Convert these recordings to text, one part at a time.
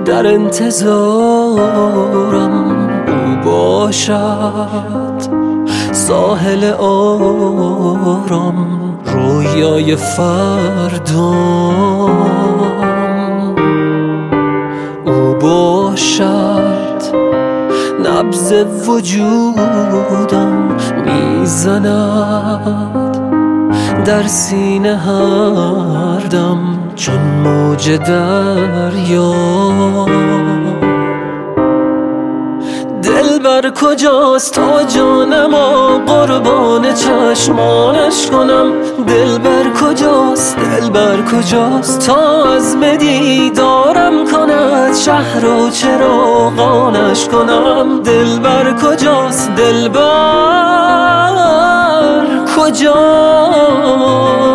در انتظارم او باشد، ساحل آرام رویای فردام. او باشد، نبض وجودم میزند در سینه هر دم چون موج دریا. دلبر کجاست تا جانمو قربان چشمانش کنم؟ دلبر کجاست، دلبر کجاست تا عزم دیدارم کند شهر و چراغانش کنم؟ دلبر کجاست، دلبر کجاست؟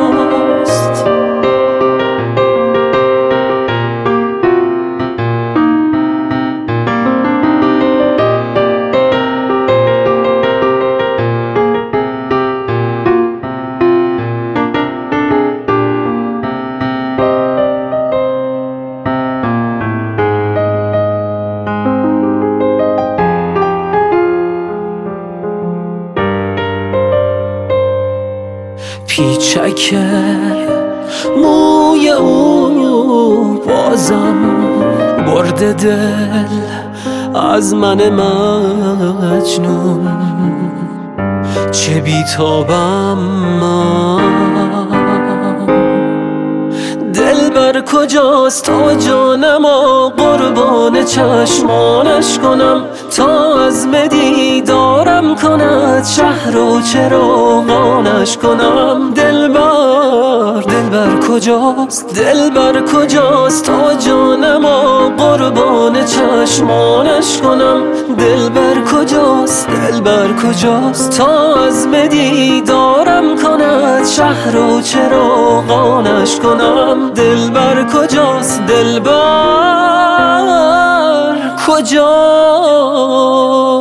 پیچک موی او بازم برده دل از من مجنون. چه بیتابم من، دلبر کجاست تا جانمو قربان چشمانش کنم؟ تا عزم دیدارم کند شهر و چراغانش کنم؟ دلبر کجاست، دلبر کجاست تا جانمو قربان چشمانش کنم؟ دلبر کجاست، دلبر کجاست تا عزم دیدارم کند شهر و چراغانش کنم؟ دلبر کجاست، دلبر کجاست؟